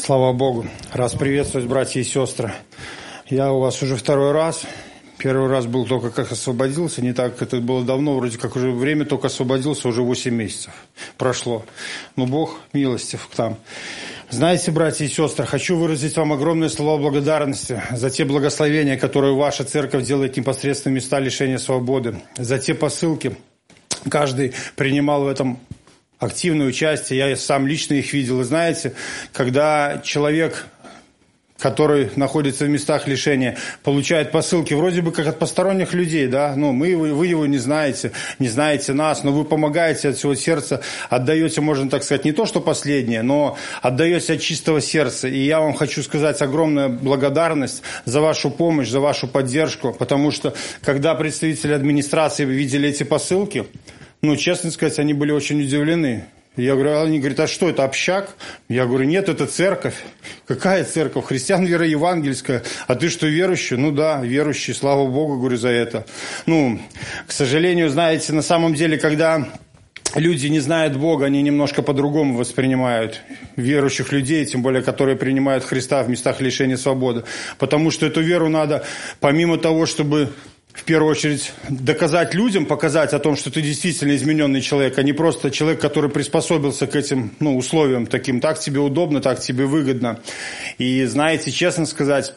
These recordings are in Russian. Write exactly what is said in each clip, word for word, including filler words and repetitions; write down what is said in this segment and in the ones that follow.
Слава Богу. Раз приветствовать, братья и сестры. Я у вас уже второй раз. Первый раз был только как освободился. Не так, как это было давно. Вроде как уже время только освободился, уже восемь месяцев прошло. Но Бог милостив к нам. Знаете, братья и сестры, хочу выразить вам огромные слова благодарности за те благословения, которые ваша церковь делает непосредственно в места лишения свободы. За те посылки. Каждый принимал в этом активное участие, я сам лично их видел. И знаете, когда человек, который находится в местах лишения, получает посылки вроде бы как от посторонних людей, да, ну, мы, вы, вы его не знаете, не знаете нас, но вы помогаете от всего сердца, отдаете, можно так сказать, не то, что последнее, но отдаете от чистого сердца. И я вам хочу сказать огромную благодарность за вашу помощь, за вашу поддержку, потому что, когда представители администрации видели эти посылки, ну, честно сказать, они были очень удивлены. Я говорю, они говорят, а что это, общак? Я говорю, нет, это церковь. Какая церковь? Христиан вера евангельская. А ты что, верующий? Ну да, верующий, слава Богу, говорю, за это. Ну, к сожалению, знаете, на самом деле, когда люди не знают Бога, они немножко по-другому воспринимают верующих людей, тем более, которые принимают Христа в местах лишения свободы. Потому что эту веру надо, помимо того, чтобы в первую очередь доказать людям, показать о том, что ты действительно измененный человек, а не просто человек, который приспособился к этим, ну, условиям таким. Так тебе удобно, так тебе выгодно. И знаете, честно сказать,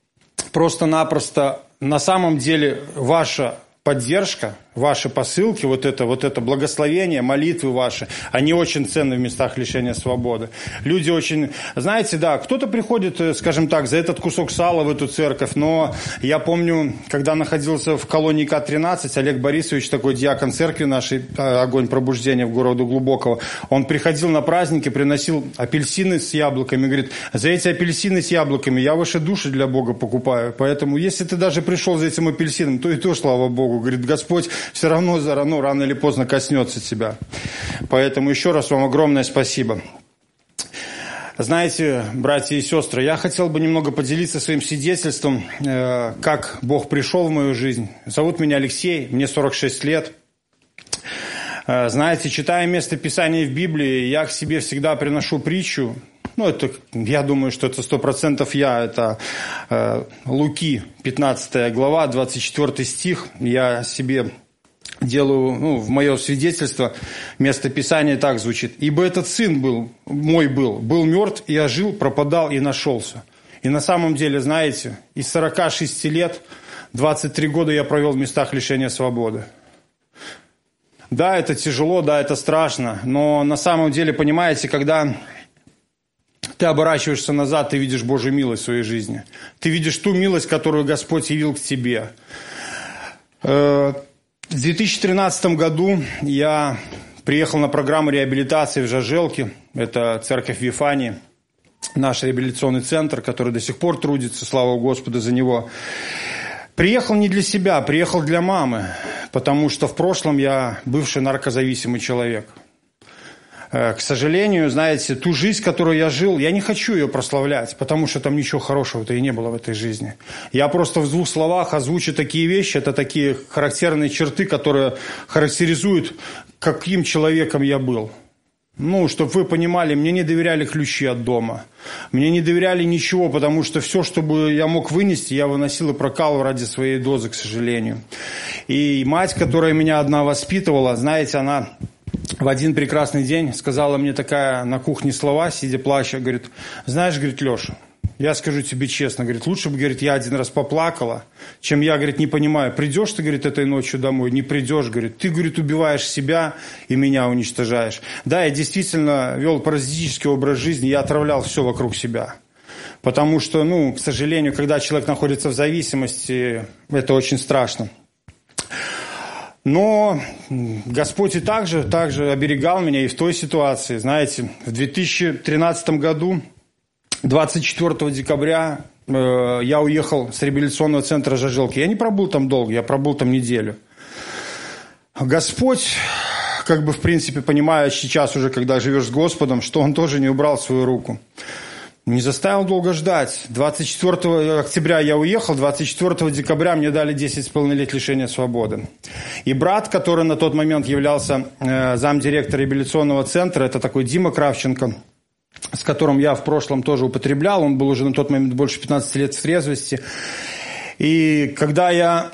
просто-напросто на самом деле ваша поддержка, ваши посылки, вот это, вот это благословение, молитвы ваши, они очень ценны в местах лишения свободы. Люди очень, знаете, да, кто-то приходит, скажем так, за этот кусок сала в эту церковь, но я помню, когда находился в колонии К тринадцать, Олег Борисович, такой диакон церкви нашей, огонь пробуждения в городе Глубокого, он приходил на праздники, приносил апельсины с яблоками, говорит, за эти апельсины с яблоками я ваши души для Бога покупаю, поэтому если ты даже пришел за этим апельсином, то и то, слава Богу, говорит, Господь все равно ну, рано или поздно коснется тебя. Поэтому еще раз вам огромное спасибо. Знаете, братья и сестры, я хотел бы немного поделиться своим свидетельством, э, как Бог пришел в мою жизнь. Зовут меня Алексей, мне сорок шесть лет. Э, знаете, читая место Писания в Библии, я к себе всегда приношу притчу. Ну, это, я думаю, что это сто процентов я. Это э, Луки, пятнадцатая глава, двадцать четвёртый стих. Я себе делаю, ну, в мое свидетельство, место Писания так звучит. «Ибо этот сын был, мой был, был мертв и ожил, пропадал и нашелся». И на самом деле, знаете, из сорока шести лет двадцать три года я провел в местах лишения свободы. Да, это тяжело, да, это страшно, но на самом деле, понимаете, когда ты оборачиваешься назад, ты видишь Божью милость в своей жизни. Ты видишь ту милость, которую Господь явил к тебе. В две тысячи тринадцатом году я приехал на программу реабилитации в Жажелке. Это церковь Вифании, наш реабилитационный центр, который до сих пор трудится, слава Господу за него. Приехал не для себя, приехал для мамы, потому что в прошлом я бывший наркозависимый человек. К сожалению, знаете, ту жизнь, которую я жил, я не хочу ее прославлять, потому что там ничего хорошего-то и не было в этой жизни. Я просто в двух словах озвучу такие вещи, это такие характерные черты, которые характеризуют, каким человеком я был. Ну, чтобы вы понимали, мне не доверяли ключи от дома. Мне не доверяли ничего, потому что все, что бы я мог вынести, я выносил и прокалывал ради своей дозы, к сожалению. И мать, которая меня одна воспитывала, знаете, она в один прекрасный день сказала мне такая на кухне слова, сидя плача, говорит, знаешь, говорит, Леша, я скажу тебе честно, говорит, лучше бы, говорит, я один раз поплакала, чем я, говорит, не понимаю, придешь ты, говорит, этой ночью домой, не придешь, говорит, ты, говорит, убиваешь себя и меня уничтожаешь. Да, я действительно вел паразитический образ жизни, я отравлял все вокруг себя. Потому что, ну, к сожалению, когда человек находится в зависимости, это очень страшно. Но Господь и также, также оберегал меня и в той ситуации. Знаете, в две тысячи тринадцатом году, двадцать четвёртого декабря, э, я уехал с реабилитационного центра Жажелки. Я не пробыл там долго, я пробыл там неделю. Господь, как бы в принципе понимая сейчас уже, когда живешь с Господом, что Он тоже не убрал свою руку. Не заставил долго ждать. двадцать четвёртого октября я уехал, двадцать четвёртого декабря мне дали десять с половиной лет лишения свободы. И брат, который на тот момент являлся э, замдиректора реабилитационного центра, это такой Дима Кравченко, с которым я в прошлом тоже употреблял. Он был уже на тот момент больше пятнадцати лет в трезвости. И когда я...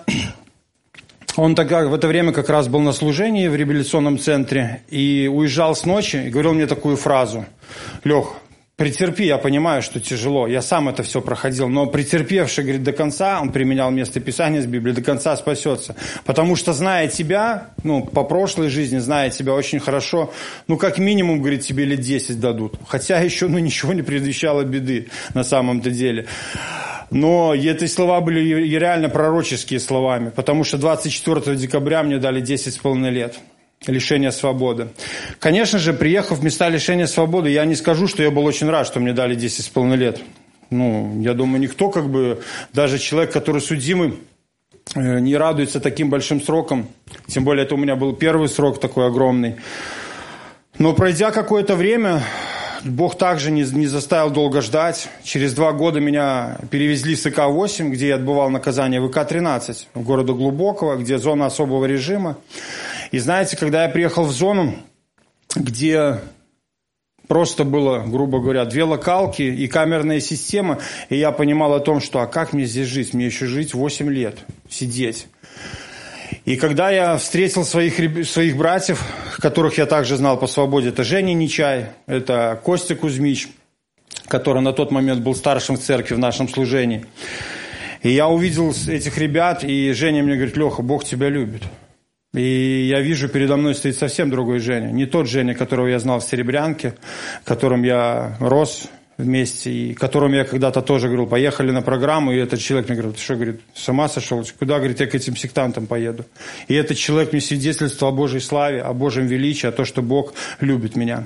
Он тогда в это время как раз был на служении в реабилитационном центре и уезжал с ночи и говорил мне такую фразу: «Лех, претерпи, я понимаю, что тяжело, я сам это все проходил, но претерпевший, говорит, до конца», он применял место Писания с Библии, «до конца спасется». Потому что, зная тебя, ну, по прошлой жизни, зная тебя очень хорошо, ну, как минимум, говорит, тебе лет десять дадут. Хотя еще, ну, ничего не предвещало беды на самом-то деле. Но эти слова были реально пророческие словами, потому что двадцать четвёртого декабря мне дали десять с половиной лет лишения свободы. Конечно же, приехав в места лишения свободы, я не скажу, что я был очень рад, что мне дали десять с половиной лет. Ну, я думаю, никто, как бы, даже человек, который судимый, не радуется таким большим срокам. Тем более, это у меня был первый срок такой огромный. Но пройдя какое-то время... Бог также не, не заставил долго ждать. Через два года меня перевезли с И К восемь, где я отбывал наказание, в И К тринадцать, в города Глубокого, где зона особого режима. И знаете, когда я приехал в зону, где просто было, грубо говоря, две локалки и камерная система, и я понимал о том, что а как мне здесь жить? Мне еще жить восемь лет, сидеть. И когда я встретил своих, своих братьев, которых я также знал по свободе, это Женя Нечай, это Костя Кузьмич, который на тот момент был старшим в церкви в нашем служении. И я увидел этих ребят, и Женя мне говорит: «Леха, Бог тебя любит». И я вижу, передо мной стоит совсем другой Женя. Не тот Женя, которого я знал в Серебрянке, которым я рос вместе, и которому я когда-то тоже говорил: поехали на программу, и этот человек мне говорит: ты что, говорит, с ума сошел? Куда, говорит, я к этим сектантам поеду? И этот человек мне свидетельствовал о Божьей славе, о Божьем величии, о том, что Бог любит меня.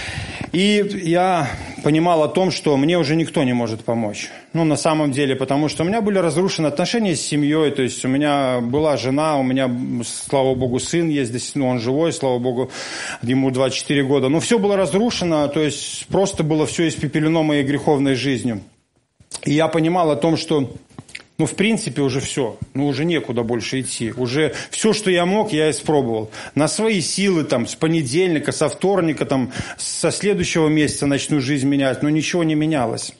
И я понимал о том, что мне уже никто не может помочь. Ну, на самом деле, потому что у меня были разрушены отношения с семьей, то есть у меня была жена, у меня, слава Богу, сын есть, ну, он живой, слава Богу, ему двадцать четыре года. Но все было разрушено, то есть просто было все испепелено моей греховной жизнью. И я понимал о том, что, ну, в принципе, уже все, ну, уже некуда больше идти. Уже все, что я мог, я испробовал. На свои силы, там, с понедельника, со вторника, там, со следующего месяца начну жизнь менять, но ничего не менялось.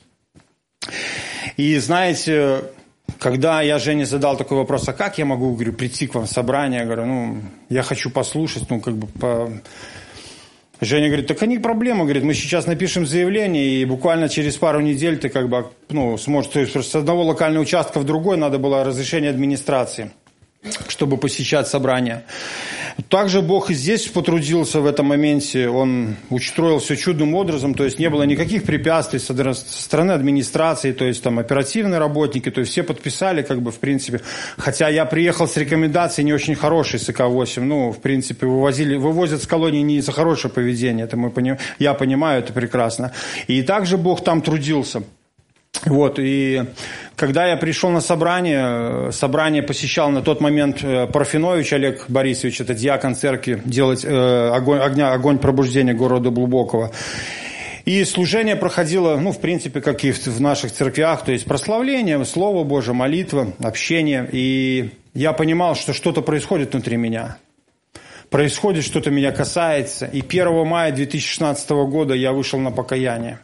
И знаете, когда я Жене задал такой вопрос: а как я могу, говорю, прийти к вам в собрание? Я говорю: ну, я хочу послушать, ну, как бы, по... Женя говорит: так не проблема, говорит, мы сейчас напишем заявление, и буквально через пару недель ты, как бы, ну, сможешь, то есть с одного локального участка в другой надо было разрешение администрации, чтобы посещать собрания. Также Бог и здесь потрудился в этом моменте, Он устроил все чудным образом, то есть не было никаких препятствий со стороны администрации, то есть там оперативные работники, то есть все подписали, как бы, в принципе, хотя я приехал с рекомендацией не очень хорошей с И К восемь, ну, в принципе, вывозили, вывозят с колонии не за хорошее поведение, это мы поним, я понимаю это прекрасно. И также Бог там трудился. Вот, и когда я пришел на собрание, собрание посещал на тот момент Парфенович Олег Борисович, это диакон церкви, делать э, огонь, огня, огонь пробуждения города Глубокого. И служение проходило, ну, в принципе, как и в наших церквях, то есть прославление, Слово Божие, молитва, общение. И я понимал, что что-то происходит внутри меня. Происходит, что-то меня касается. И первого мая две тысячи шестнадцатого года я вышел на покаяние.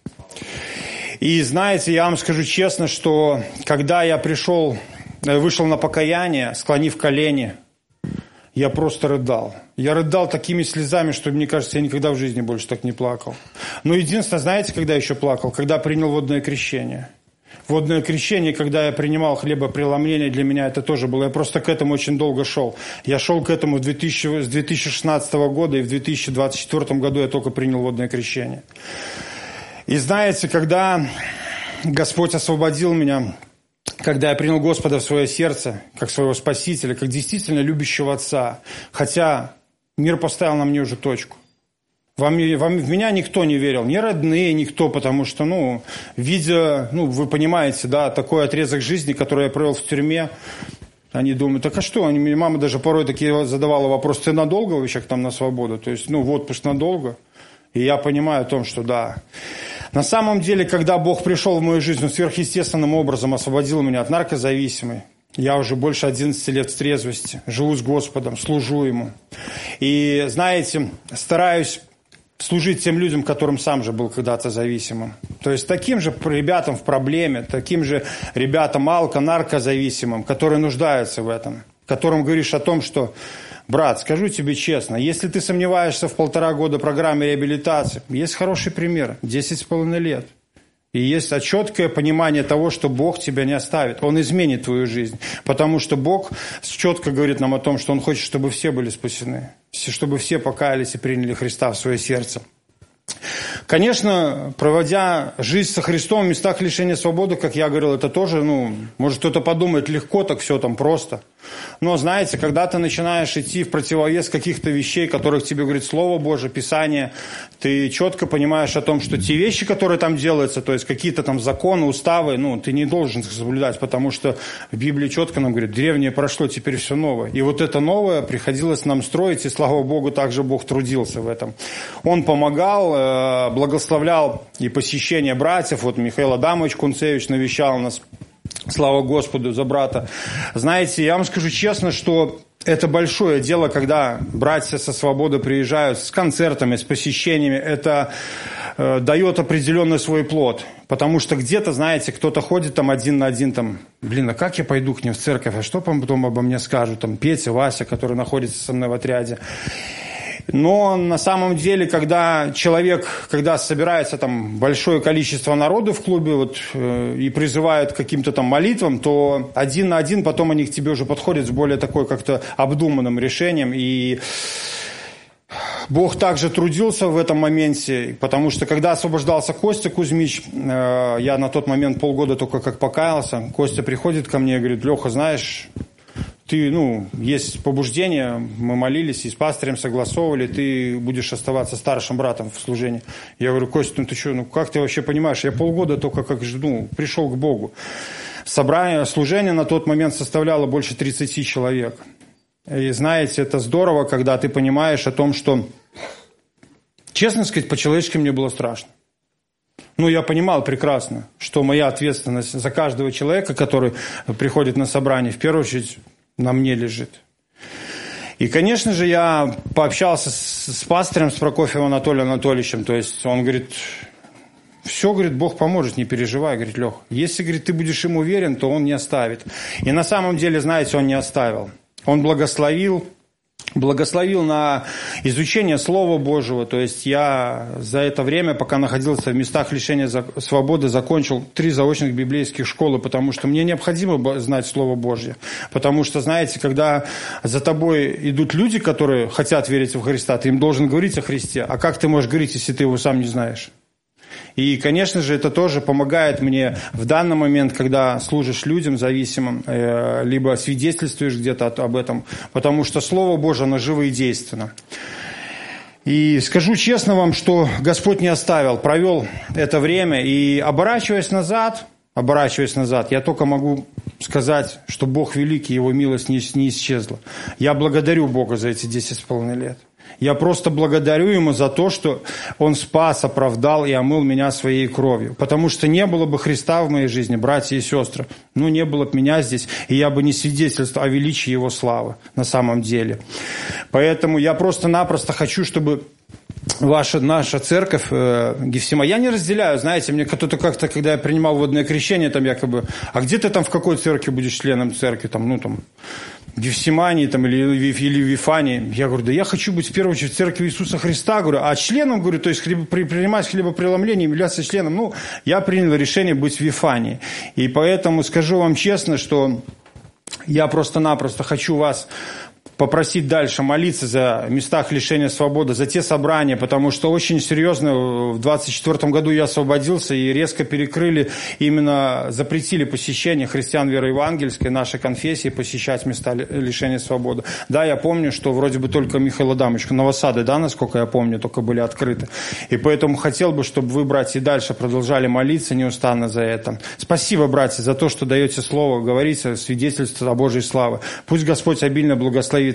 И знаете, я вам скажу честно, что когда я пришел, вышел на покаяние, склонив колени, я просто рыдал. Я рыдал такими слезами, что, мне кажется, я никогда в жизни больше так не плакал. Но единственное, знаете, когда я еще плакал? Когда принял водное крещение. Водное крещение, когда я принимал хлебопреломление, для меня это тоже было. Я просто к этому очень долго шел. Я шел к этому в две тысячи, с две тысячи шестнадцатого года, и в две тысячи двадцать четвёртом году я только принял водное крещение. И знаете, когда Господь освободил меня, когда я принял Господа в свое сердце, как своего Спасителя, как действительно любящего Отца, хотя мир поставил на мне уже точку. Вам, вам, в меня никто не верил, ни родные, никто, потому что, ну, видя, ну, вы понимаете, да, такой отрезок жизни, который я провел в тюрьме, они думают: так а что? Они, мама даже порой такие задавала вопрос: ты надолго вообще там на свободу? То есть, ну, в отпуск надолго? И я понимаю о том, что да. На самом деле, когда Бог пришел в мою жизнь, Он сверхъестественным образом освободил меня от наркозависимой. Я уже больше одиннадцати лет в трезвости, живу с Господом, служу Ему. И, знаете, стараюсь служить тем людям, которым сам же был когда-то зависимым. То есть таким же ребятам в проблеме, таким же ребятам алко-наркозависимым, которые нуждаются в этом, которым говоришь о том, что, брат, скажу тебе честно, если ты сомневаешься в полтора года программы реабилитации, есть хороший пример, десять с половиной лет. И есть четкое понимание того, что Бог тебя не оставит. Он изменит твою жизнь. Потому что Бог четко говорит нам о том, что Он хочет, чтобы все были спасены. Чтобы все покаялись и приняли Христа в свое сердце. Конечно, проводя жизнь со Христом в местах лишения свободы, как я говорил, это тоже, ну, может кто-то подумает, легко так все там просто. Но, знаете, когда ты начинаешь идти в противовес каких-то вещей, которых тебе говорит Слово Божие, Писание, ты четко понимаешь о том, что те вещи, которые там делаются, то есть какие-то там законы, уставы, ну, ты не должен их соблюдать, потому что в Библии четко нам говорит, древнее прошло, теперь все новое. И вот это новое приходилось нам строить, и, слава Богу, также Бог трудился в этом. Он помогал, благословлял и посещение братьев. Вот Михаил Адамович Кунцевич навещал нас. Слава Господу за брата. Знаете, я вам скажу честно, что это большое дело, когда братья со свободы приезжают с концертами, с посещениями. Это э, дает определенный свой плод. Потому что где-то, знаете, кто-то ходит там один на один, там, блин, а как я пойду к ним в церковь? А что потом обо мне скажут? Там Петя, Вася, который находится со мной в отряде. Но на самом деле, когда человек, когда собирается там большое количество народу в клубе вот, э, и призывают к каким-то там молитвам, то один на один потом они к тебе уже подходят с более такой как-то обдуманным решением. И Бог также трудился в этом моменте, потому что когда освобождался Костя Кузьмич, э, я на тот момент полгода только как покаялся, Костя приходит ко мне и говорит, Леха, знаешь... Ты, ну, есть побуждение, мы молились и с пастырем согласовывали, ты будешь оставаться старшим братом в служении. Я говорю, Костя, ну ты что, ну как ты вообще понимаешь, я полгода только как, ну, пришел к Богу. Собрание, служение на тот момент составляло больше тридцати человек. И знаете, это здорово, когда ты понимаешь о том, что, честно сказать, по-человечески мне было страшно. Ну, я понимал прекрасно, что моя ответственность за каждого человека, который приходит на собрание, в первую очередь, на мне лежит. И, конечно же, я пообщался с, с пастырем, с Прокофьевым Анатолием Анатольевичем. То есть он говорит, все, говорит, Бог поможет, не переживай, говорит, Лех. Если, говорит, ты будешь ему уверен, то он не оставит. И на самом деле, знаете, он не оставил. Он благословил. Благословил на изучение Слова Божьего. То есть я за это время, пока находился в местах лишения свободы, закончил три заочных библейских школы, потому что мне необходимо знать Слово Божье. Потому что, знаете, когда за тобой идут люди, которые хотят верить в Христа, ты им должен говорить о Христе. А как ты можешь говорить, если ты его сам не знаешь? И, конечно же, это тоже помогает мне в данный момент, когда служишь людям зависимым, либо свидетельствуешь где-то об этом, потому что Слово Божие, оно живо и действенно. И скажу честно вам, что Господь не оставил, провел это время, и оборачиваясь назад, оборачиваясь назад, я только могу сказать, что Бог великий, Его милость не, не исчезла. Я благодарю Бога за эти десять с половиной лет. Я просто благодарю Ему за то, что Он спас, оправдал и омыл меня своей кровью. Потому что не было бы Христа в моей жизни, братья и сестры, ну не было бы меня здесь, и я бы не свидетельствовал о величии Его славы на самом деле. Поэтому я просто-напросто хочу, чтобы ваша, наша церковь, э, Гефсима, я не разделяю, знаете, мне кто-то как-то, когда я принимал водное крещение, там якобы, а где ты там в какой церкви будешь членом церкви, там, ну там... в Гефсимании там, или, или в Вифании. Я говорю, да я хочу быть в первую очередь в церкви Иисуса Христа. Говорю, а членом, говорю, то есть хлеб, принимать хлебопреломление, являться членом, ну, я принял решение быть в Вифании. И поэтому скажу вам честно, что я просто-напросто хочу вас попросить дальше молиться за местах лишения свободы, за те собрания, потому что очень серьезно в двадцать четвёртом году я освободился и резко перекрыли, именно запретили посещение христиан веры евангельской, нашей конфессии, посещать места лишения свободы. Да, я помню, что вроде бы только Михаил Адамович, новосады, да, насколько я помню, только были открыты. И поэтому хотел бы, чтобы вы, братья, и дальше продолжали молиться неустанно за это. Спасибо, братья, за то, что даете слово, говорите свидетельство о Божьей славе. Пусть Господь обильно благословит